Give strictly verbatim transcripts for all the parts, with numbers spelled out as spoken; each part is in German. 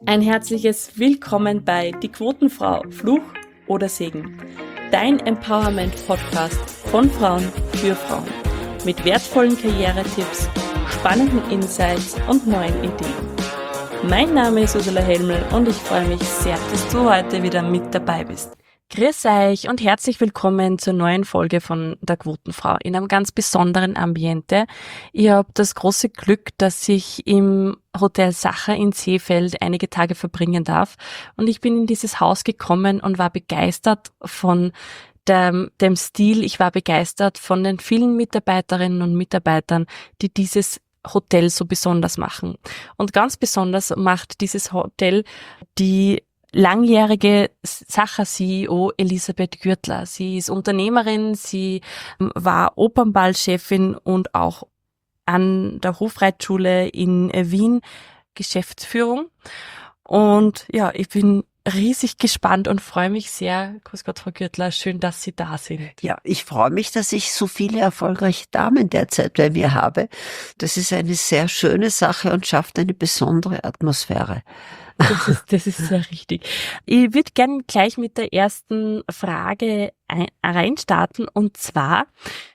Ein herzliches Willkommen bei Die Quotenfrau, Fluch oder Segen. Dein Empowerment-Podcast von Frauen für Frauen. Mit wertvollen Karrieretipps, spannenden Insights und neuen Ideen. Mein Name ist Ursula Helmel und ich freue mich sehr, dass du heute wieder mit dabei bist. Grüß euch und herzlich willkommen zur neuen Folge von der Quotenfrau in einem ganz besonderen Ambiente. Ich habe das große Glück, dass ich im Hotel Sacher in Seefeld einige Tage verbringen darf und ich bin in dieses Haus gekommen und war begeistert von dem, dem Stil. Ich war begeistert von den vielen Mitarbeiterinnen und Mitarbeitern, die dieses Hotel so besonders machen. Und ganz besonders macht dieses Hotel die langjährige Sacher-C E O Elisabeth Gürtler. Sie ist Unternehmerin, sie war Opernballchefin und auch an der Hofreitschule in Wien Geschäftsführung. Und ja, ich bin riesig gespannt und freue mich sehr. Grüß Gott, Frau Gürtler, schön, dass Sie da sind. Ja, ich freue mich, dass ich so viele erfolgreiche Damen derzeit bei mir habe. Das ist eine sehr schöne Sache und schafft eine besondere Atmosphäre. Das ist, das ist sehr richtig. Ich würde gerne gleich mit der ersten Frage ein, reinstarten und zwar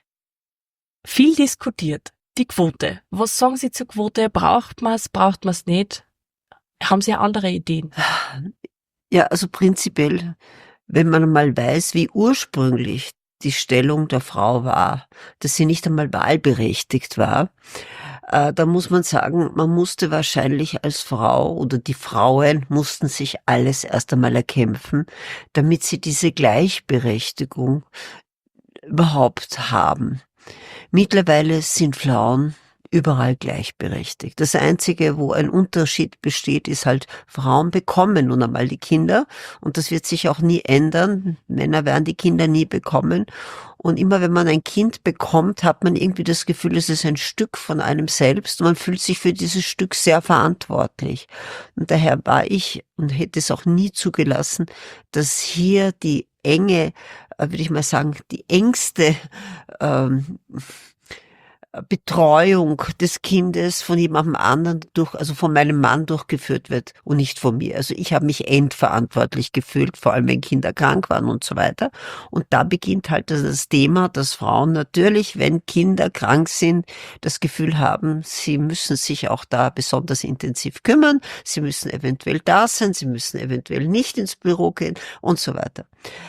viel diskutiert, die Quote. Was sagen Sie zur Quote? Braucht man es, braucht man es nicht? Haben Sie andere Ideen? Ja, also prinzipiell, wenn man mal weiß, wie ursprünglich die Stellung der Frau war, dass sie nicht einmal wahlberechtigt war, äh, da muss man sagen, man musste wahrscheinlich als Frau oder die Frauen mussten sich alles erst einmal erkämpfen, damit sie diese Gleichberechtigung überhaupt haben. Mittlerweile sind Frauen überall gleichberechtigt. Das Einzige, wo ein Unterschied besteht, ist halt, Frauen bekommen nun einmal die Kinder und das wird sich auch nie ändern. Männer werden die Kinder nie bekommen und immer wenn man ein Kind bekommt, hat man irgendwie das Gefühl, es ist ein Stück von einem selbst und man fühlt sich für dieses Stück sehr verantwortlich. Und daher war ich und hätte es auch nie zugelassen, dass hier die enge, würde ich mal sagen, die engste ähm, Betreuung des Kindes von jemandem anderen durch, also von meinem Mann durchgeführt wird und nicht von mir. Also ich habe mich endverantwortlich gefühlt, vor allem wenn Kinder krank waren und so weiter. Und da beginnt halt das Thema, dass Frauen natürlich, wenn Kinder krank sind, das Gefühl haben, sie müssen sich auch da besonders intensiv kümmern, sie müssen eventuell da sein, sie müssen eventuell nicht ins Büro gehen und so weiter.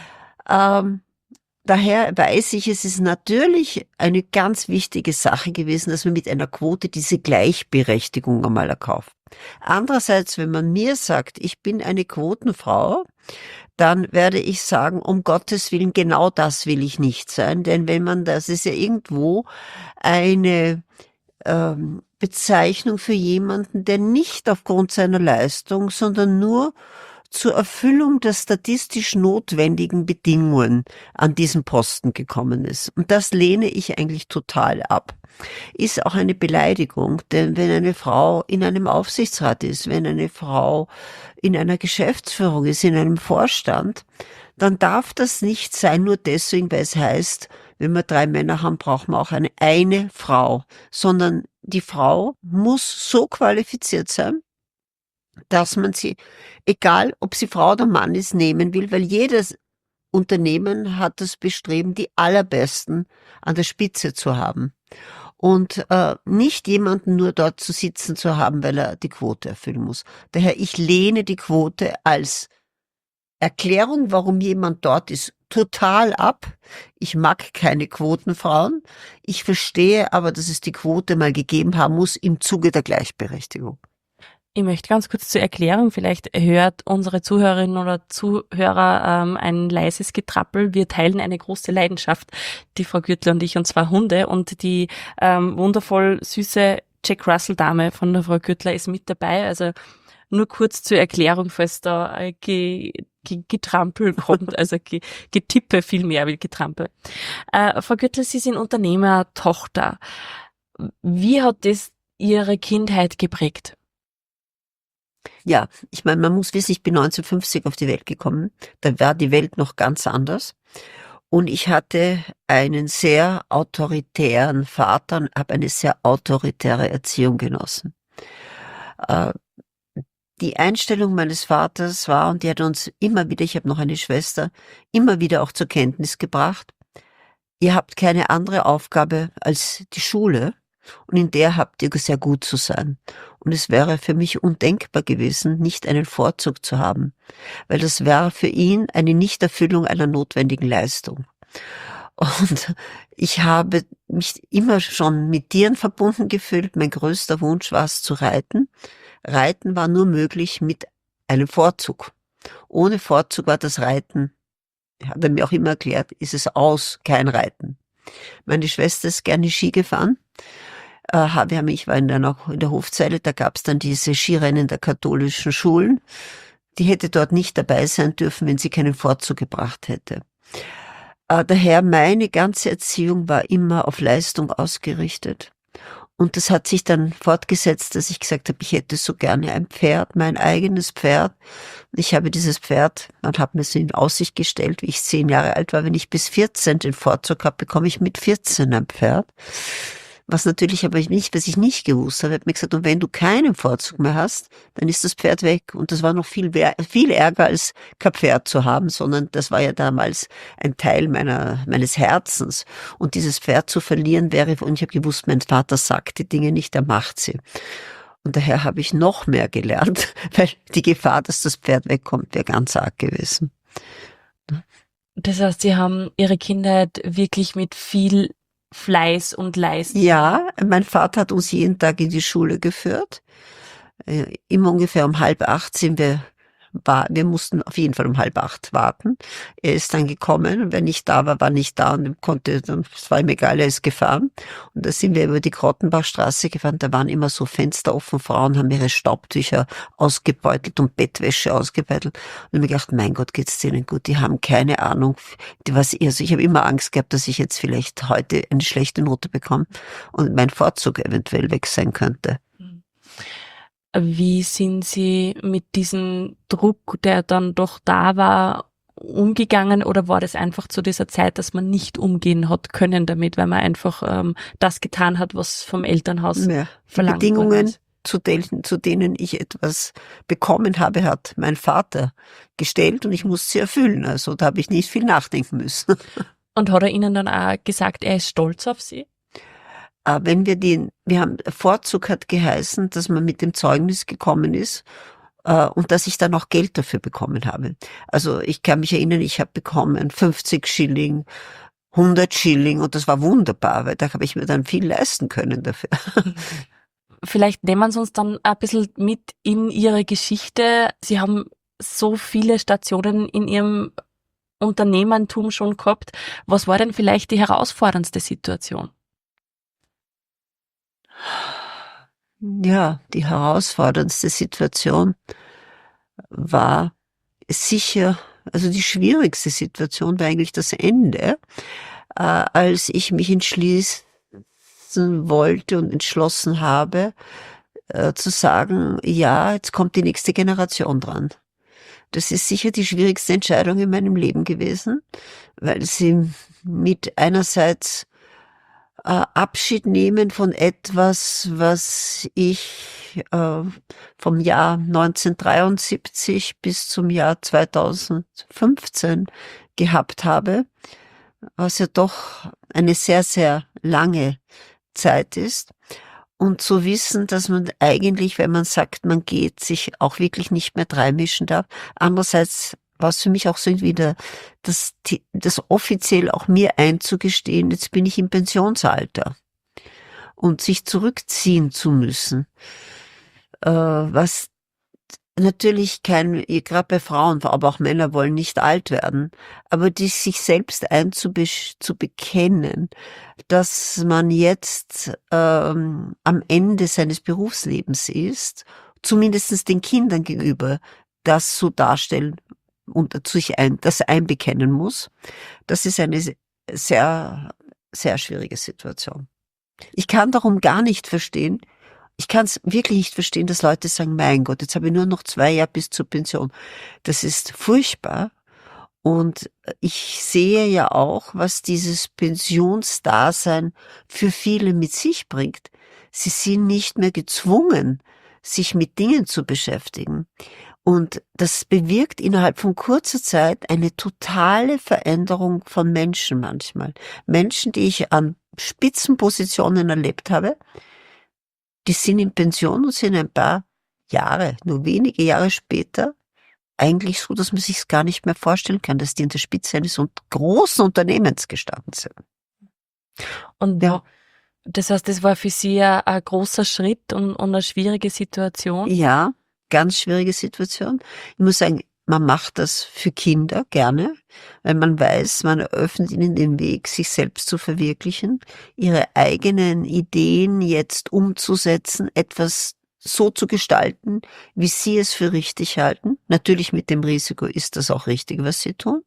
Ähm, Daher weiß ich, es ist natürlich eine ganz wichtige Sache gewesen, dass man mit einer Quote diese Gleichberechtigung einmal erkauft. Andererseits, wenn man mir sagt, ich bin eine Quotenfrau, dann werde ich sagen, um Gottes Willen, genau das will ich nicht sein, denn wenn man, das ist ja irgendwo eine ähm, Bezeichnung für jemanden, der nicht aufgrund seiner Leistung, sondern nur zur Erfüllung der statistisch notwendigen Bedingungen an diesen Posten gekommen ist. Und das lehne ich eigentlich total ab. Ist auch eine Beleidigung, denn wenn eine Frau in einem Aufsichtsrat ist, wenn eine Frau in einer Geschäftsführung ist, in einem Vorstand, dann darf das nicht sein, nur deswegen, weil es heißt, wenn wir drei Männer haben, brauchen wir auch eine, eine Frau, sondern die Frau muss so qualifiziert sein, dass man sie, egal ob sie Frau oder Mann ist, nehmen will, weil jedes Unternehmen hat das Bestreben, die Allerbesten an der Spitze zu haben. Und äh, nicht jemanden nur dort zu sitzen zu haben, weil er die Quote erfüllen muss. Daher, ich lehne die Quote als Erklärung, warum jemand dort ist, total ab. Ich mag keine Quotenfrauen. Ich verstehe aber, dass es die Quote mal gegeben haben muss im Zuge der Gleichberechtigung. Ich möchte ganz kurz zur Erklärung, vielleicht hört unsere Zuhörerinnen oder Zuhörer ähm, ein leises Getrappel. Wir teilen eine große Leidenschaft, die Frau Gürtler und ich, und zwar Hunde. Und die ähm, wundervoll süße Jack Russell-Dame von der Frau Gürtler ist mit dabei. Also nur kurz zur Erklärung, falls da äh, ge, ge, Getrampel kommt, also ge, Getippe viel mehr wie Getrampel. Äh, Frau Gürtler, Sie sind Unternehmertochter. Wie hat das Ihre Kindheit geprägt? Ja, ich meine, man muss wissen, ich bin neunzehnhundertfünfzig auf die Welt gekommen. Da war die Welt noch ganz anders. Und ich hatte einen sehr autoritären Vater und habe eine sehr autoritäre Erziehung genossen. Äh, die Einstellung meines Vaters war, und die hat uns immer wieder, ich habe noch eine Schwester, immer wieder auch zur Kenntnis gebracht, ihr habt keine andere Aufgabe als die Schule und in der habt ihr sehr gut zu sein. Und es wäre für mich undenkbar gewesen, nicht einen Vorzug zu haben, weil das wäre für ihn eine Nichterfüllung einer notwendigen Leistung. Und ich habe mich immer schon mit Tieren verbunden gefühlt. Mein größter Wunsch war es zu reiten. Reiten war nur möglich mit einem Vorzug. Ohne Vorzug war das Reiten, hat er mir auch immer erklärt, ist es aus, kein Reiten. Meine Schwester ist gerne Ski gefahren. Äh, wir haben, ich war in der, noch in der Hofzeile, da gab es dann diese Skirennen der katholischen Schulen. Die hätte dort nicht dabei sein dürfen, wenn sie keinen Vorzug gebracht hätte. Äh, daher meine ganze Erziehung war immer auf Leistung ausgerichtet. Und das hat sich dann fortgesetzt, dass ich gesagt habe, ich hätte so gerne ein Pferd, mein eigenes Pferd. Ich habe dieses Pferd, man hat mir es in Aussicht gestellt, wie ich zehn Jahre alt war, wenn ich bis vierzehn den Vorzug habe, bekomme ich mit vierzehn ein Pferd. Was natürlich aber nicht, was ich nicht gewusst habe. Ich habe mir gesagt, und wenn du keinen Vorzug mehr hast, dann ist das Pferd weg. Und das war noch viel, viel ärger, als kein Pferd zu haben, sondern das war ja damals ein Teil meiner, meines Herzens. Und dieses Pferd zu verlieren wäre, und ich habe gewusst, mein Vater sagt die Dinge nicht, er macht sie. Und daher habe ich noch mehr gelernt, weil die Gefahr, dass das Pferd wegkommt, wäre ganz arg gewesen. Das heißt, Sie haben Ihre Kindheit wirklich mit viel Fleiß und Leistung. Ja, mein Vater hat uns jeden Tag in die Schule geführt. Immer ungefähr um halb acht sind wir, war, wir mussten auf jeden Fall um halb acht warten. Er ist dann gekommen und wer nicht da war, war nicht da und konnte, es war ihm egal, er ist gefahren. Und da sind wir über die Grottenbachstraße gefahren, da waren immer so Fenster offen, Frauen haben ihre Staubtücher ausgebeutelt und Bettwäsche ausgebeutelt. Und ich habe mir gedacht, mein Gott, geht's denen gut, die haben keine Ahnung, was also ich habe immer Angst gehabt, dass ich jetzt vielleicht heute eine schlechte Note bekomme und mein Vorzug eventuell weg sein könnte. Wie sind Sie mit diesem Druck, der dann doch da war, umgegangen, oder war das einfach zu dieser Zeit, dass man nicht umgehen hat können damit, weil man einfach ähm, das getan hat, was vom Elternhaus ja, verlangt die Bedingungen, ist? zu denen, zu denen ich etwas bekommen habe, hat mein Vater gestellt und ich musste sie erfüllen. Also da habe ich nicht viel nachdenken müssen. Und hat er Ihnen dann auch gesagt, er ist stolz auf Sie? Wenn wir den, wir haben, Vorzug hat geheißen, dass man mit dem Zeugnis gekommen ist äh, und dass ich dann auch Geld dafür bekommen habe. Also ich kann mich erinnern, ich habe bekommen fünfzig Schilling, hundert Schilling und das war wunderbar, weil da habe ich mir dann viel leisten können dafür. Vielleicht nehmen Sie uns dann ein bisschen mit in Ihre Geschichte. Sie haben so viele Stationen in Ihrem Unternehmertum schon gehabt. Was war denn vielleicht die herausforderndste Situation? Ja, die herausforderndste Situation war sicher, also die schwierigste Situation war eigentlich das Ende, äh, als ich mich entschließen wollte und entschlossen habe, äh, zu sagen, ja, jetzt kommt die nächste Generation dran. Das ist sicher die schwierigste Entscheidung in meinem Leben gewesen, weil sie mit einerseits Abschied nehmen von etwas, was ich äh, vom Jahr neunzehnhundertdreiundsiebzig bis zum Jahr zweitausendfünfzehn gehabt habe, was ja doch eine sehr, sehr lange Zeit ist. Und zu wissen, dass man eigentlich, wenn man sagt, man geht, sich auch wirklich nicht mehr dreimischen darf. Andererseits war es für mich auch so wieder, das, das offiziell auch mir einzugestehen, jetzt bin ich im Pensionsalter. Und sich zurückziehen zu müssen, äh, was natürlich kein, gerade bei Frauen, aber auch Männer wollen nicht alt werden, aber die sich selbst einzubekennen, dass man jetzt ähm, am Ende seines Berufslebens ist, zumindest den Kindern gegenüber, das so darstellen und sich ein, das einbekennen muss, das ist eine sehr, sehr schwierige Situation. Ich kann darum gar nicht verstehen, ich kann es wirklich nicht verstehen, dass Leute sagen, mein Gott, jetzt habe ich nur noch zwei Jahre bis zur Pension. Das ist furchtbar. Und ich sehe ja auch, was dieses Pensionsdasein für viele mit sich bringt. Sie sind nicht mehr gezwungen, sich mit Dingen zu beschäftigen. Und das bewirkt innerhalb von kurzer Zeit eine totale Veränderung von Menschen manchmal. Menschen, die ich an Spitzenpositionen erlebt habe, die sind in Pension und sind ein paar Jahre, nur wenige Jahre später, eigentlich so, dass man sich es gar nicht mehr vorstellen kann, dass die an der Spitze eines großen Unternehmens gestanden sind. Und ja. Das heißt, das war für Sie ein, ein großer Schritt und, und eine schwierige Situation? Ja, ganz schwierige Situation. Ich muss sagen, man macht das für Kinder gerne, weil man weiß, man eröffnet ihnen den Weg, sich selbst zu verwirklichen, ihre eigenen Ideen jetzt umzusetzen, etwas so zu gestalten, wie sie es für richtig halten. Natürlich mit dem Risiko, ist das auch richtig, was sie tun.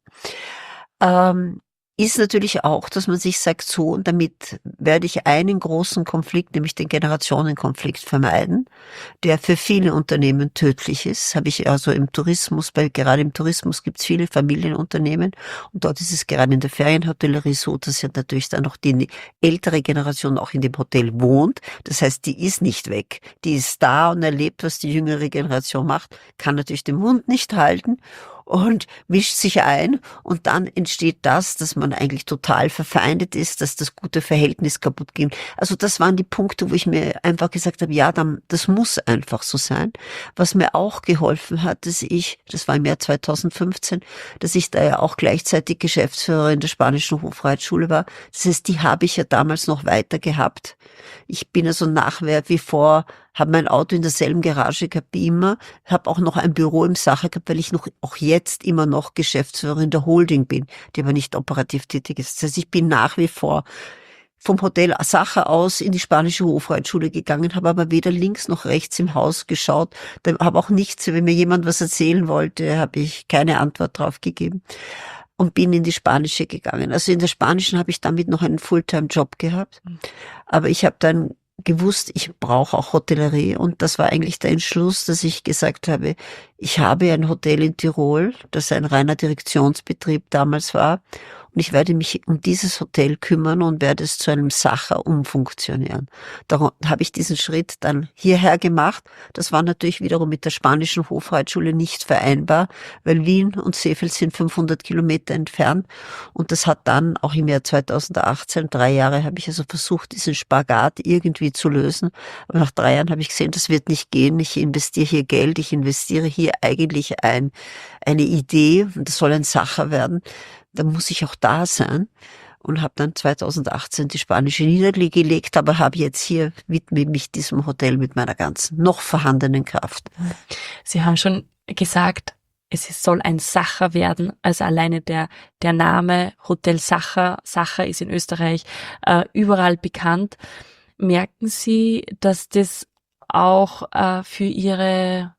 Ähm, ist natürlich auch, dass man sich sagt, so, und damit werde ich einen großen Konflikt, nämlich den Generationenkonflikt vermeiden, der für viele Unternehmen tödlich ist. Habe ich also im Tourismus, bei, gerade im Tourismus gibt es viele Familienunternehmen und dort ist es gerade in der Ferienhotellerie so, dass ja natürlich dann noch die ältere Generation auch in dem Hotel wohnt. Das heißt, die ist nicht weg. Die ist da und erlebt, was die jüngere Generation macht, kann natürlich den Mund nicht halten und mischt sich ein und dann entsteht das, dass man eigentlich total verfeindet ist, dass das gute Verhältnis kaputt geht. Also das waren die Punkte, wo ich mir einfach gesagt habe, ja, dann, das muss einfach so sein. Was mir auch geholfen hat, dass ich, das war im Jahr zweitausendfünfzehn, dass ich da ja auch gleichzeitig Geschäftsführerin der Spanischen Hofreitschule war. Das heißt, die habe ich ja damals noch weiter gehabt. Ich bin also nach wie vor, habe mein Auto in derselben Garage gehabt wie immer, habe auch noch ein Büro im Sacher gehabt, weil ich noch auch jetzt immer noch Geschäftsführerin der Holding bin, die aber nicht operativ tätig ist. Das heißt, ich bin nach wie vor vom Hotel Sacher aus in die Spanische Hofreitschule gegangen, habe aber weder links noch rechts im Haus geschaut, habe auch nichts, wenn mir jemand was erzählen wollte, habe ich keine Antwort drauf gegeben und bin in die Spanische gegangen. Also in der Spanischen habe ich damit noch einen Fulltime-Job gehabt, aber ich habe dann gewusst, ich brauche auch Hotellerie und das war eigentlich der Entschluss, dass ich gesagt habe, ich habe ein Hotel in Tirol, das ein reiner Direktionsbetrieb damals war und ich werde mich um dieses Hotel kümmern und werde es zu einem Sacher umfunktionieren. Darum habe ich diesen Schritt dann hierher gemacht. Das war natürlich wiederum mit der Spanischen Hofreitschule nicht vereinbar, weil Wien und Seefeld sind fünfhundert Kilometer entfernt und das hat dann auch im Jahr zweitausendachtzehn, drei Jahre habe ich also versucht, diesen Spagat irgendwie zu lösen. Aber nach drei Jahren habe ich gesehen, das wird nicht gehen. Ich investiere hier Geld, ich investiere hier eigentlich ein, eine Idee und das soll ein Sacher werden. Da muss ich auch da sein und habe dann zweitausendachtzehn die Spanische niedergelegt, aber habe jetzt hier, widme mich diesem Hotel mit meiner ganzen noch vorhandenen Kraft. Sie haben schon gesagt, es soll ein Sacher werden, also alleine der der Name Hotel Sacher, Sacher ist in Österreich äh, überall bekannt. Merken Sie, dass das auch äh, für Ihre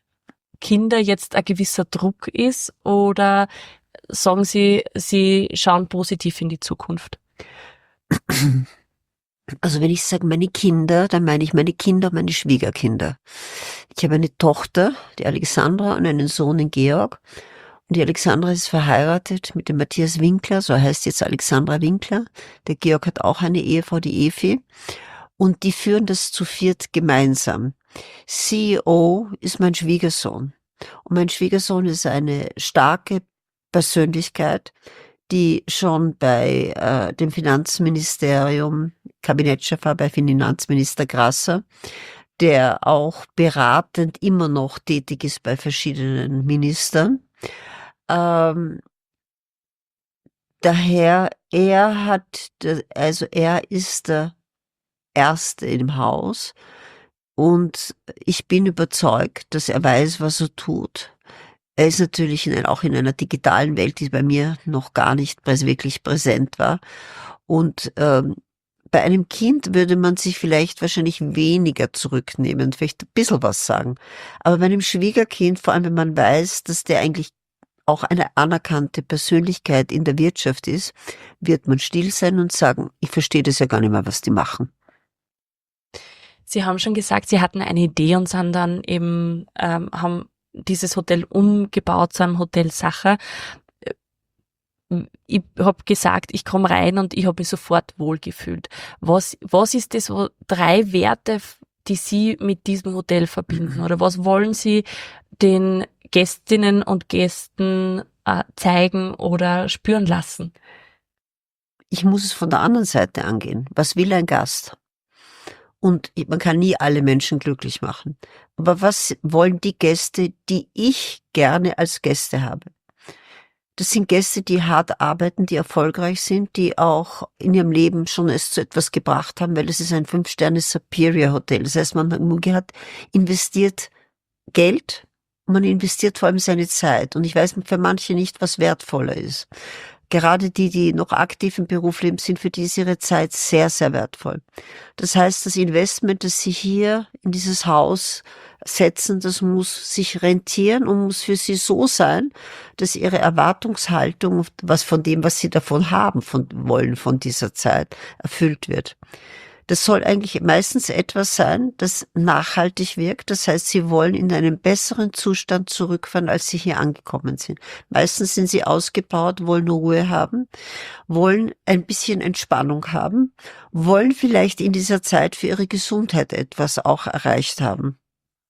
Kinder jetzt ein gewisser Druck ist oder sagen Sie, Sie schauen positiv in die Zukunft? Also wenn ich sage meine Kinder, dann meine ich meine Kinder und meine Schwiegerkinder. Ich habe eine Tochter, die Alexandra, und einen Sohn, den Georg. Und die Alexandra ist verheiratet mit dem Matthias Winkler, so heißt jetzt Alexandra Winkler. Der Georg hat auch eine Ehefrau, die Efi. Und die führen das zu viert gemeinsam. C E O ist mein Schwiegersohn. Und mein Schwiegersohn ist eine starke Persönlichkeit, die schon bei äh, dem Finanzministerium Kabinettschef war, bei Finanzminister Grasser, der auch beratend immer noch tätig ist bei verschiedenen Ministern. Ähm, daher, er hat, also er ist der Erste im Haus und ich bin überzeugt, dass er weiß, was er tut. Er ist natürlich in, auch in einer digitalen Welt, die bei mir noch gar nicht wirklich präsent war. Und ähm, bei einem Kind würde man sich vielleicht wahrscheinlich weniger zurücknehmen, vielleicht ein bisschen was sagen. Aber bei einem Schwiegerkind, vor allem wenn man weiß, dass der eigentlich auch eine anerkannte Persönlichkeit in der Wirtschaft ist, wird man still sein und sagen, ich verstehe das ja gar nicht mehr, was die machen. Sie haben schon gesagt, Sie hatten eine Idee und sind dann eben, ähm, haben dieses Hotel umgebaut zu einem Hotel Sacher. Ich habe gesagt, ich komme rein und ich habe mich sofort wohlgefühlt. Was, was ist das, wo drei Werte, die Sie mit diesem Hotel verbinden? Oder was wollen Sie den Gästinnen und Gästen äh, zeigen oder spüren lassen? Ich muss es von der anderen Seite angehen. Was will ein Gast? Und man kann nie alle Menschen glücklich machen. Aber was wollen die Gäste, die ich gerne als Gäste habe? Das sind Gäste, die hart arbeiten, die erfolgreich sind, die auch in ihrem Leben schon es zu etwas gebracht haben, weil es ist ein Fünf-Sterne-Superior-Hotel. Das heißt, man hat investiert Geld, man investiert vor allem seine Zeit. Und ich weiß für manche nicht, was wertvoller ist. Gerade die, die noch aktiv im Beruf leben, sind für die ist ihre Zeit sehr, sehr wertvoll. Das heißt, das Investment, das sie hier in dieses Haus setzen, das muss sich rentieren und muss für sie so sein, dass ihre Erwartungshaltung, was von dem, was sie davon haben von, wollen von dieser Zeit, erfüllt wird. Das soll eigentlich meistens etwas sein, das nachhaltig wirkt. Das heißt, sie wollen in einen besseren Zustand zurückfahren, als sie hier angekommen sind. Meistens sind sie ausgebaut, wollen Ruhe haben, wollen ein bisschen Entspannung haben, wollen vielleicht in dieser Zeit für ihre Gesundheit etwas auch erreicht haben.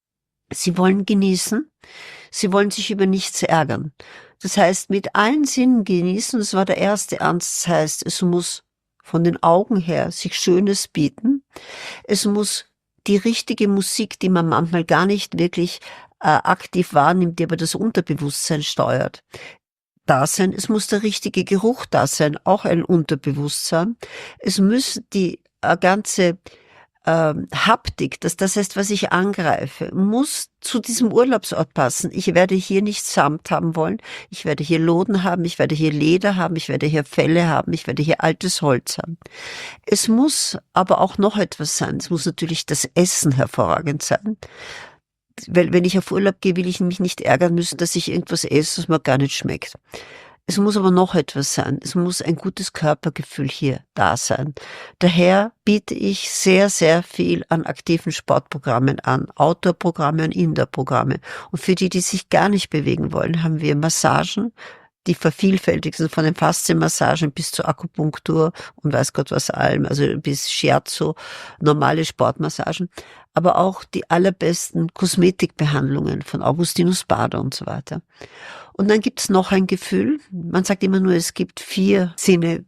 Sie wollen genießen, sie wollen sich über nichts ärgern. Das heißt, mit allen Sinnen genießen, das war der erste Ernst, das heißt, es muss von den Augen her sich Schönes bieten. Es muss die richtige Musik, die man manchmal gar nicht wirklich äh, aktiv wahrnimmt, die aber das Unterbewusstsein steuert, da sein. Es muss der richtige Geruch da sein, auch ein Unterbewusstsein. Es muss die äh, ganze ähm, Haptik, das, das heißt, was ich angreife, muss zu diesem Urlaubsort passen. Ich werde hier nicht Samt haben wollen, ich werde hier Loden haben, ich werde hier Leder haben, ich werde hier Felle haben, ich werde hier altes Holz haben. Es muss aber auch noch etwas sein. Es muss natürlich das Essen hervorragend sein. Weil wenn ich auf Urlaub gehe, will ich mich nicht ärgern müssen, dass ich irgendwas esse, was mir gar nicht schmeckt. Es muss aber noch etwas sein. Es muss ein gutes Körpergefühl hier da sein. Daher biete ich sehr, sehr viel an aktiven Sportprogrammen an, Outdoor-Programme und Indoor-Programme. Und für die, die sich gar nicht bewegen wollen, haben wir Massagen, die vervielfältigt sind, von den Faszienmassagen bis zur Akupunktur und weiß Gott was allem, also bis Shiatsu, normale Sportmassagen, aber auch die allerbesten Kosmetikbehandlungen von Augustinus Bader und so weiter. Und dann gibt's noch ein Gefühl, man sagt immer nur, es gibt vier Sinne,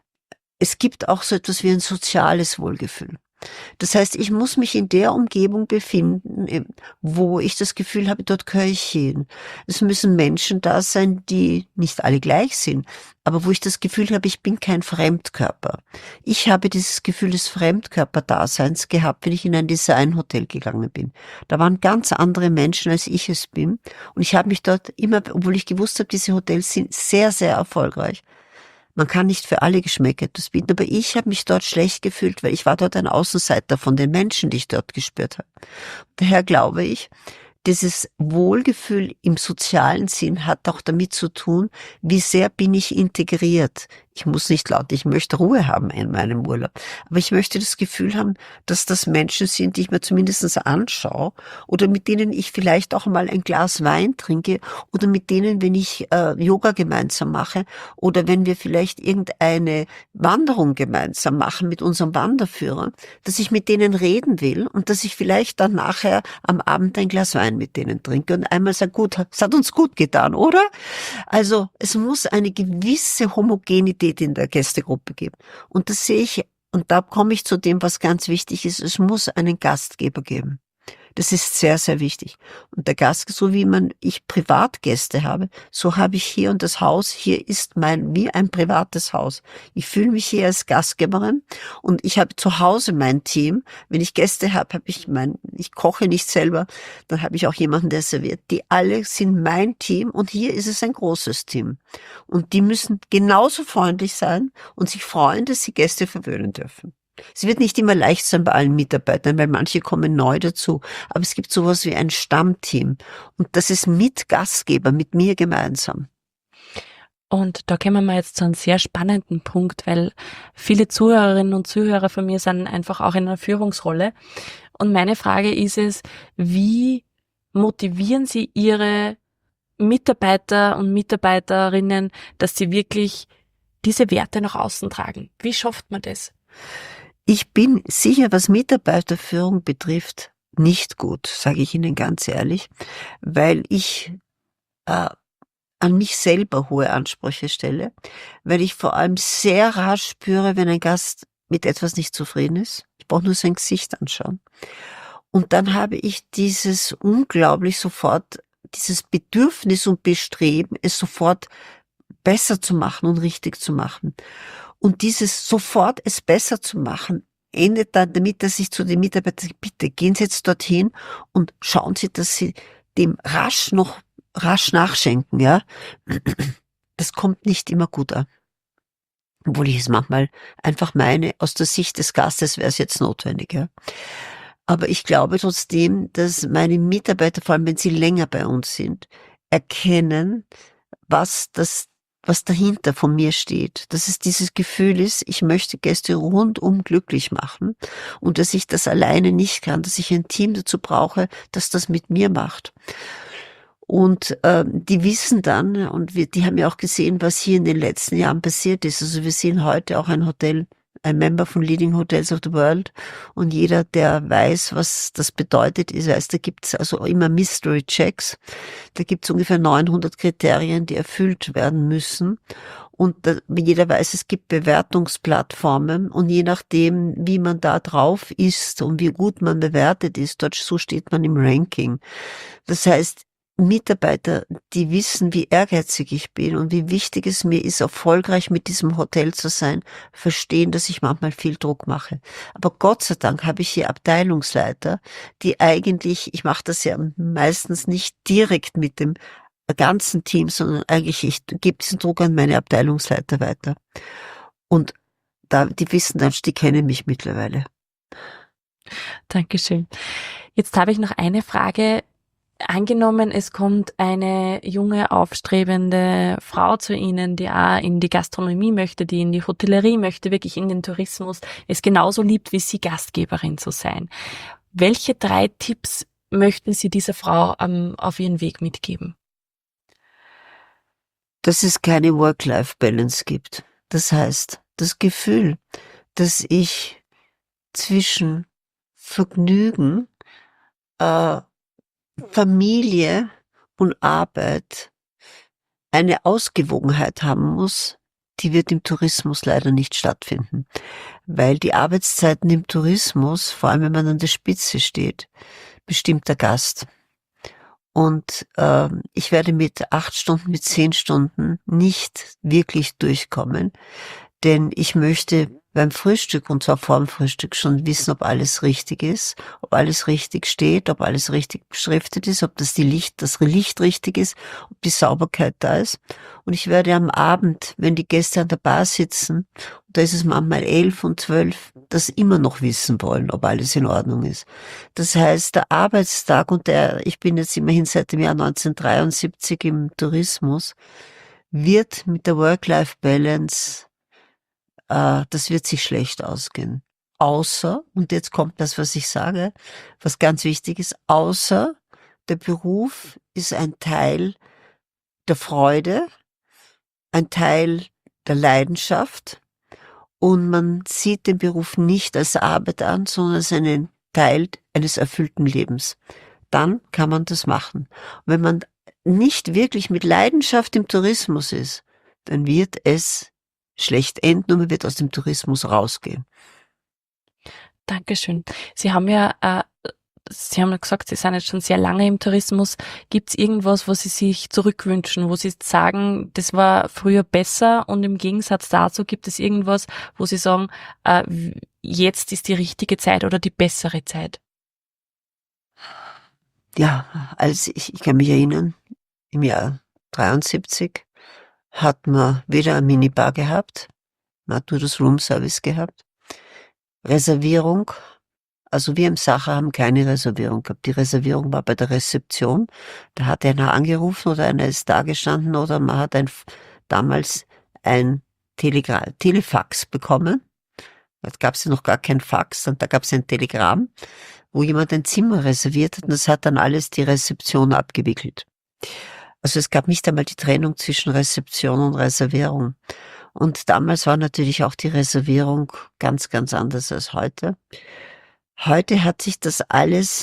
es gibt auch so etwas wie ein soziales Wohlgefühl. Das heißt, ich muss mich in der Umgebung befinden, wo ich das Gefühl habe, dort gehöre ich hin. Es müssen Menschen da sein, die nicht alle gleich sind, aber wo ich das Gefühl habe, ich bin kein Fremdkörper. Ich habe dieses Gefühl des Fremdkörperdaseins gehabt, wenn ich in ein Designhotel gegangen bin. Da waren ganz andere Menschen, als ich es bin. Und ich habe mich dort immer, obwohl ich gewusst habe, diese Hotels sind sehr, sehr erfolgreich. Man kann nicht für alle Geschmäcker etwas bieten, aber ich habe mich dort schlecht gefühlt, weil ich war dort ein Außenseiter von den Menschen, die ich dort gespürt habe. Daher glaube ich, dieses Wohlgefühl im sozialen Sinn hat auch damit zu tun, wie sehr bin ich integriert. Ich muss nicht laut, ich möchte Ruhe haben in meinem Urlaub. Aber ich möchte das Gefühl haben, dass das Menschen sind, die ich mir zumindest anschaue oder mit denen ich vielleicht auch mal ein Glas Wein trinke oder mit denen, wenn ich äh, Yoga gemeinsam mache oder wenn wir vielleicht irgendeine Wanderung gemeinsam machen mit unserem Wanderführer, dass ich mit denen reden will und dass ich vielleicht dann nachher am Abend ein Glas Wein mit denen trinke und einmal sage, gut, es hat uns gut getan, oder? Also es muss eine gewisse Homogenität in der Gästegruppe geben. Und das sehe ich, und da komme ich zu dem, was ganz wichtig ist, es muss einen Gastgeber geben. Das ist sehr, sehr wichtig. Und der Gast, so wie man ich Privatgäste habe, so habe ich hier, und das Haus hier ist mein, wie ein privates Haus. Ich fühle mich hier als Gastgeberin und ich habe zu Hause mein Team. Wenn ich Gäste habe, habe ich mein, ich koche nicht selber, dann habe ich auch jemanden, der serviert. Die alle sind mein Team und hier ist es ein großes Team. Und die müssen genauso freundlich sein und sich freuen, dass sie Gäste verwöhnen dürfen. Es wird nicht immer leicht sein bei allen Mitarbeitern, weil manche kommen neu dazu. Aber es gibt sowas wie ein Stammteam. Und das ist mit Gastgeber, mit mir gemeinsam. Und da kommen wir jetzt zu einem sehr spannenden Punkt, weil viele Zuhörerinnen und Zuhörer von mir sind einfach auch in einer Führungsrolle. Und meine Frage ist es, wie motivieren Sie Ihre Mitarbeiter und Mitarbeiterinnen, dass sie wirklich diese Werte nach außen tragen? Wie schafft man das? Ich bin sicher, was Mitarbeiterführung betrifft, nicht gut, sage ich Ihnen ganz ehrlich, weil ich äh, an mich selber hohe Ansprüche stelle, weil ich vor allem sehr rasch spüre, wenn ein Gast mit etwas nicht zufrieden ist. Ich brauche nur sein Gesicht anschauen. Und dann habe ich dieses unglaublich sofort, dieses Bedürfnis und Bestreben, es sofort besser zu machen und richtig zu machen. Und dieses sofort es besser zu machen, endet dann damit, dass ich zu den Mitarbeitern sage, bitte gehen Sie jetzt dorthin und schauen Sie, dass Sie dem rasch noch rasch nachschenken, ja. Das kommt nicht immer gut an. Obwohl ich es manchmal einfach meine, aus der Sicht des Gastes wäre es jetzt notwendig, ja. Aber ich glaube trotzdem, dass meine Mitarbeiter, vor allem wenn sie länger bei uns sind, erkennen, was das, was dahinter von mir steht. Dass es dieses Gefühl ist, ich möchte Gäste rundum glücklich machen und dass ich das alleine nicht kann, dass ich ein Team dazu brauche, das das mit mir macht. Und äh, die wissen dann, und wir, die haben ja auch gesehen, was hier in den letzten Jahren passiert ist. Also wir sehen heute auch ein Hotel, ein Member von Leading Hotels of the World. Und jeder, der weiß, was das bedeutet, ist, weiß, da gibt's also immer Mystery Checks. Da gibt's ungefähr neunhundert Kriterien, die erfüllt werden müssen. Und da, jeder weiß, es gibt Bewertungsplattformen. Und je nachdem, wie man da drauf ist und wie gut man bewertet ist, dort so steht man im Ranking. Das heißt, Mitarbeiter, die wissen, wie ehrgeizig ich bin und wie wichtig es mir ist, erfolgreich mit diesem Hotel zu sein, verstehen, dass ich manchmal viel Druck mache. Aber Gott sei Dank habe ich hier Abteilungsleiter, die eigentlich, ich mache das ja meistens nicht direkt mit dem ganzen Team, sondern eigentlich ich gebe diesen Druck an meine Abteilungsleiter weiter. Und da, die wissen dann, die kennen mich mittlerweile. Dankeschön. Jetzt habe ich noch eine Frage. Angenommen, es kommt eine junge, aufstrebende Frau zu Ihnen, die auch in die Gastronomie möchte, die in die Hotellerie möchte, wirklich in den Tourismus, es genauso liebt, wie Sie Gastgeberin zu sein. Welche drei Tipps möchten Sie dieser Frau ähm, auf ihren Weg mitgeben? Dass es keine Work-Life-Balance gibt. Das heißt, das Gefühl, dass ich zwischen Vergnügen, äh, Familie und Arbeit eine Ausgewogenheit haben muss, die wird im Tourismus leider nicht stattfinden. Weil die Arbeitszeiten im Tourismus, vor allem wenn man an der Spitze steht, bestimmt der Gast. Und äh, ich werde mit acht Stunden, mit zehn Stunden nicht wirklich durchkommen, denn ich möchte beim Frühstück und zwar vor dem Frühstück schon wissen, ob alles richtig ist, ob alles richtig steht, ob alles richtig beschriftet ist, ob das die Licht, das Licht richtig ist, ob die Sauberkeit da ist. Und ich werde am Abend, wenn die Gäste an der Bar sitzen, und da ist es manchmal elf und zwölf, das immer noch wissen wollen, ob alles in Ordnung ist. Das heißt, der Arbeitstag und der, ich bin jetzt immerhin seit dem Jahr neunzehnhundertdreiundsiebzig im Tourismus, wird mit der Work-Life-Balance das wird sich schlecht ausgehen. Außer, und jetzt kommt das, was ich sage, was ganz wichtig ist, außer der Beruf ist ein Teil der Freude, ein Teil der Leidenschaft und man sieht den Beruf nicht als Arbeit an, sondern als einen Teil eines erfüllten Lebens. Dann kann man das machen. Und wenn man nicht wirklich mit Leidenschaft im Tourismus ist, dann wird es schlecht enden und man wird aus dem Tourismus rausgehen. Dankeschön. Sie haben ja, äh, Sie haben ja gesagt, Sie sind jetzt schon sehr lange im Tourismus. Gibt es irgendwas, wo Sie sich zurückwünschen, wo Sie sagen, das war früher besser und im Gegensatz dazu gibt es irgendwas, wo Sie sagen, äh, jetzt ist die richtige Zeit oder die bessere Zeit? Ja, als ich, ich kann mich erinnern, im Jahr dreiundsiebzig hat man weder eine Minibar gehabt, man hat nur das Roomservice gehabt. Reservierung, also wir im Sacher haben keine Reservierung gehabt. Die Reservierung war bei der Rezeption. Da hat einer angerufen oder einer ist da gestanden oder man hat ein, damals ein Telegra- Telefax bekommen. Da gab es ja noch gar kein Fax, und da gab es ein Telegramm, wo jemand ein Zimmer reserviert hat und das hat dann alles die Rezeption abgewickelt. Also es gab nicht einmal die Trennung zwischen Rezeption und Reservierung. Und damals war natürlich auch die Reservierung ganz, ganz anders als heute. Heute hat sich das alles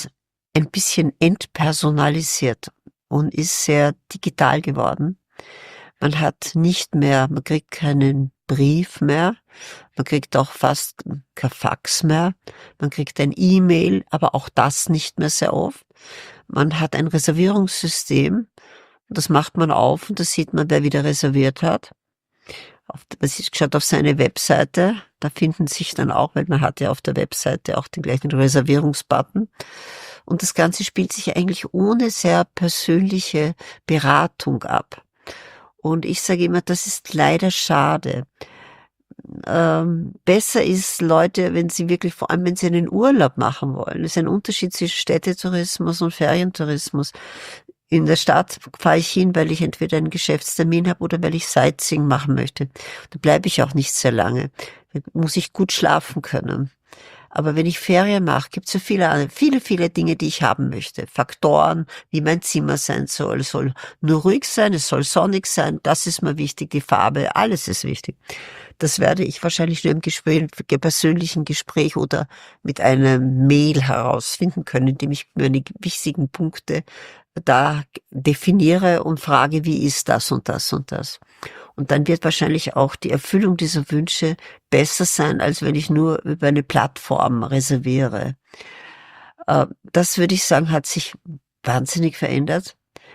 ein bisschen entpersonalisiert und ist sehr digital geworden. Man hat nicht mehr, man kriegt keinen Brief mehr, man kriegt auch fast kein Fax mehr, man kriegt ein E-Mail, aber auch das nicht mehr sehr oft. Man hat ein Reservierungssystem, das macht man auf und da sieht man, wer wieder reserviert hat. Auf, das ist geschaut auf seine Webseite, da finden sich dann auch, weil man hat ja auf der Webseite auch den gleichen Reservierungsbutton. Und das Ganze spielt sich eigentlich ohne sehr persönliche Beratung ab. Und ich sage immer, das ist leider schade. Ähm, besser ist, Leute, wenn sie wirklich, vor allem wenn sie einen Urlaub machen wollen, es ist ein Unterschied zwischen Städtetourismus und Ferientourismus. In der Stadt fahre ich hin, weil ich entweder einen Geschäftstermin habe oder weil ich Sightseeing machen möchte. Da bleibe ich auch nicht sehr lange. Da muss ich gut schlafen können. Aber wenn ich Ferien mache, gibt es so viele, viele, viele Dinge, die ich haben möchte. Faktoren, wie mein Zimmer sein soll. Es soll nur ruhig sein, es soll sonnig sein. Das ist mir wichtig, die Farbe, alles ist wichtig. Das werde ich wahrscheinlich nur im Gespräch, persönlichen Gespräch oder mit einem Mail herausfinden können, indem ich meine wichtigen Punkte da definiere und frage, wie ist das und das und das. Und dann wird wahrscheinlich auch die Erfüllung dieser Wünsche besser sein, als wenn ich nur über eine Plattform reserviere. Das würde ich sagen, hat sich wahnsinnig verändert.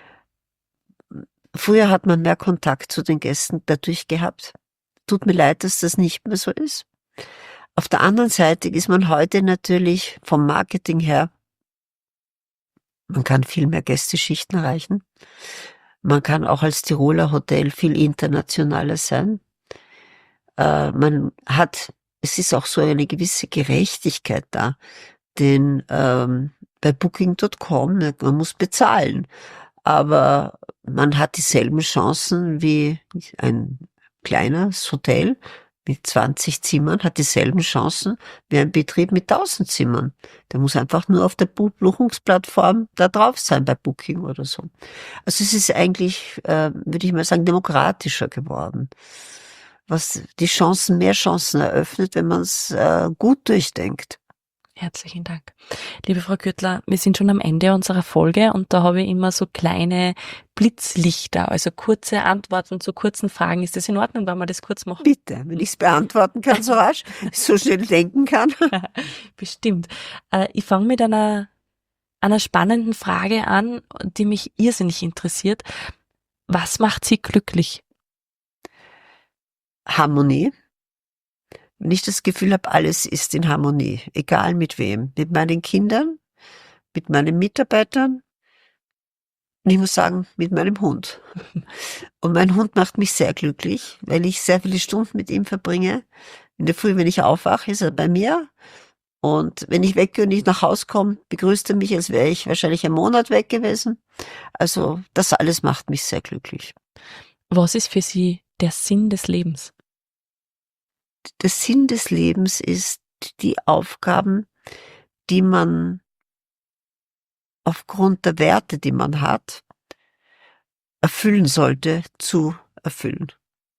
Früher hat man mehr Kontakt zu den Gästen dadurch gehabt. Tut mir leid, dass das nicht mehr so ist. Auf der anderen Seite ist man heute natürlich vom Marketing her, man kann viel mehr Gästeschichten erreichen. Man kann auch als Tiroler Hotel viel internationaler sein. Äh, man hat, es ist auch so eine gewisse Gerechtigkeit da, denn ähm, bei Booking Punkt com, man muss bezahlen, aber man hat dieselben Chancen wie ein kleines Hotel mit zwanzig Zimmern, hat dieselben Chancen wie ein Betrieb mit tausend Zimmern. Der muss einfach nur auf der Buchungsplattform da drauf sein, bei Booking oder so. Also es ist eigentlich, äh, würde ich mal sagen, demokratischer geworden, was die Chancen, mehr Chancen eröffnet, wenn man es äh, gut durchdenkt. Herzlichen Dank. Liebe Frau Gürtler, wir sind schon am Ende unserer Folge und da habe ich immer so kleine Blitzlichter, also kurze Antworten zu kurzen Fragen. Ist das in Ordnung, wenn wir das kurz machen? Bitte, wenn ich es beantworten kann, so rasch, so schnell denken kann. Bestimmt. Äh, ich fange mit einer, einer spannenden Frage an, die mich irrsinnig interessiert. Was macht Sie glücklich? Harmonie. Wenn ich das Gefühl habe, alles ist in Harmonie, egal mit wem, mit meinen Kindern, mit meinen Mitarbeitern und ich muss sagen, mit meinem Hund. Und mein Hund macht mich sehr glücklich, weil ich sehr viele Stunden mit ihm verbringe. In der Früh, wenn ich aufwache, ist er bei mir und wenn ich weggehe und nicht nach Hause komme, begrüßt er mich, als wäre ich wahrscheinlich einen Monat weg gewesen. Also das alles macht mich sehr glücklich. Was ist für Sie der Sinn des Lebens? Der Sinn des Lebens ist, die Aufgaben, die man aufgrund der Werte, die man hat, erfüllen sollte, zu erfüllen.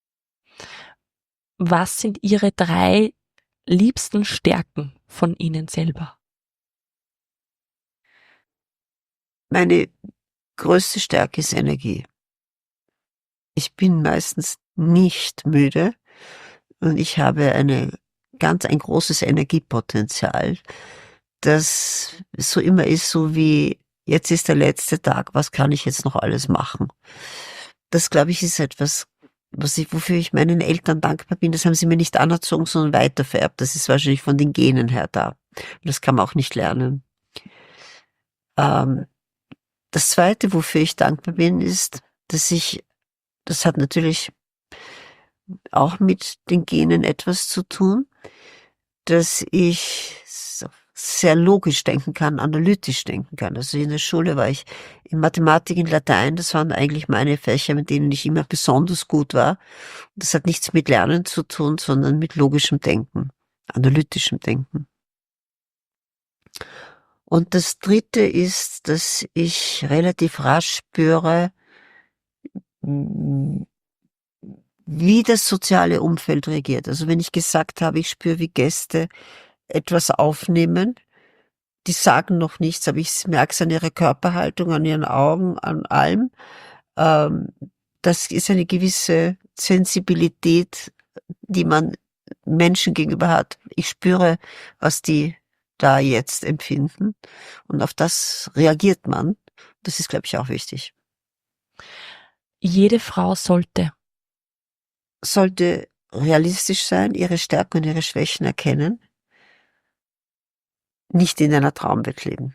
Was sind Ihre drei liebsten Stärken von Ihnen selber? Meine größte Stärke ist Energie. Ich bin meistens nicht müde. Und ich habe eine ganz ein großes Energiepotenzial, das so immer ist, so wie jetzt ist der letzte Tag, was kann ich jetzt noch alles machen? Das, glaube ich, ist etwas, was ich, wofür ich meinen Eltern dankbar bin. Das haben sie mir nicht anerzogen, sondern weitervererbt. Das ist wahrscheinlich von den Genen her da. Das kann man auch nicht lernen. Ähm, das Zweite, wofür ich dankbar bin, ist, dass ich, das hat natürlich auch mit den Genen etwas zu tun, dass ich sehr logisch denken kann, analytisch denken kann. Also in der Schule war ich in Mathematik, in Latein, das waren eigentlich meine Fächer, mit denen ich immer besonders gut war. Das hat nichts mit Lernen zu tun, sondern mit logischem Denken, analytischem Denken. Und das Dritte ist, dass ich relativ rasch spüre, wie das soziale Umfeld reagiert. Also wenn ich gesagt habe, ich spüre, wie Gäste etwas aufnehmen, die sagen noch nichts, aber ich merke es an ihrer Körperhaltung, an ihren Augen, an allem. Ähm, das ist eine gewisse Sensibilität, die man Menschen gegenüber hat. Ich spüre, was die da jetzt empfinden und auf das reagiert man. Das ist, glaube ich, auch wichtig. Jede Frau sollte sollte realistisch sein, ihre Stärken und ihre Schwächen erkennen, nicht in einer Traumwelt leben.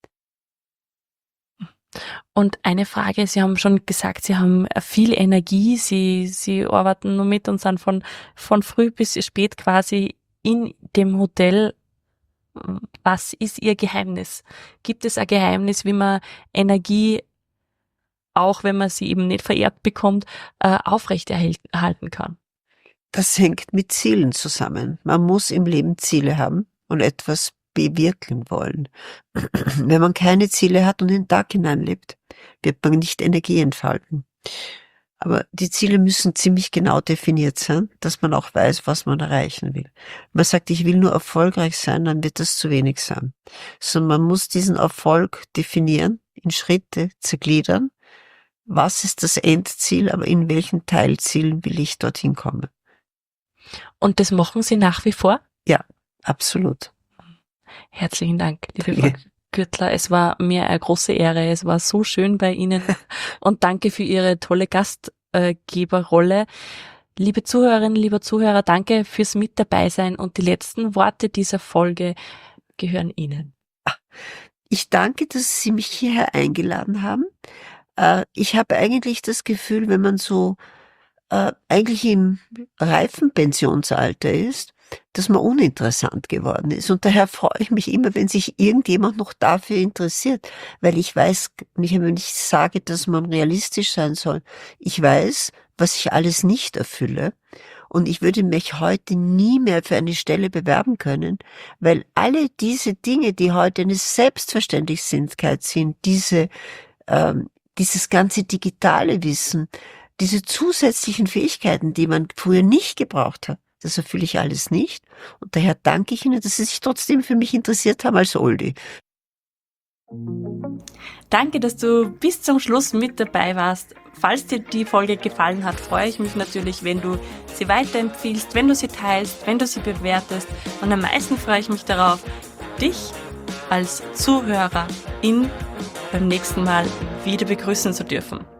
Und eine Frage, Sie haben schon gesagt, Sie haben viel Energie, Sie, Sie arbeiten nur mit und sind von, von früh bis spät quasi in dem Hotel. Was ist Ihr Geheimnis? Gibt es ein Geheimnis, wie man Energie, auch wenn man sie eben nicht verehrt bekommt, äh, aufrechterhalten kann? Das hängt mit Zielen zusammen. Man muss im Leben Ziele haben und etwas bewirken wollen. Wenn man keine Ziele hat und in den Tag hineinlebt, wird man nicht Energie entfalten. Aber die Ziele müssen ziemlich genau definiert sein, dass man auch weiß, was man erreichen will. Wenn man sagt, ich will nur erfolgreich sein, dann wird das zu wenig sein. Sondern man muss diesen Erfolg definieren, in Schritte zergliedern. Was ist das Endziel, aber in welchen Teilzielen will ich dorthin kommen? Und das machen Sie nach wie vor? Ja, absolut. Herzlichen Dank, liebe Frau Gürtler. Es war mir eine große Ehre. Es war so schön bei Ihnen und danke für Ihre tolle Gastgeberrolle. Liebe Zuhörerinnen, lieber Zuhörer, danke fürs Mit dabei sein und die letzten Worte dieser Folge gehören Ihnen. Ich danke, dass Sie mich hierher eingeladen haben. Ich habe eigentlich das Gefühl, wenn man so äh, eigentlich im reifen Pensionsalter ist, dass man uninteressant geworden ist. Und daher freue ich mich immer, wenn sich irgendjemand noch dafür interessiert, weil ich weiß, wenn ich sage, dass man realistisch sein soll, ich weiß, was ich alles nicht erfülle. Und ich würde mich heute nie mehr für eine Stelle bewerben können, weil alle diese Dinge, die heute eine Selbstverständlichkeit sind, diese, ähm, dieses ganze digitale Wissen, diese zusätzlichen Fähigkeiten, die man früher nicht gebraucht hat, das erfülle ich alles nicht. Und daher danke ich Ihnen, dass Sie sich trotzdem für mich interessiert haben als Oldie. Danke, dass du bis zum Schluss mit dabei warst. Falls dir die Folge gefallen hat, freue ich mich natürlich, wenn du sie weiterempfiehlst, wenn du sie teilst, wenn du sie bewertest. Und am meisten freue ich mich darauf, dich als Zuhörerin beim nächsten Mal wieder begrüßen zu dürfen.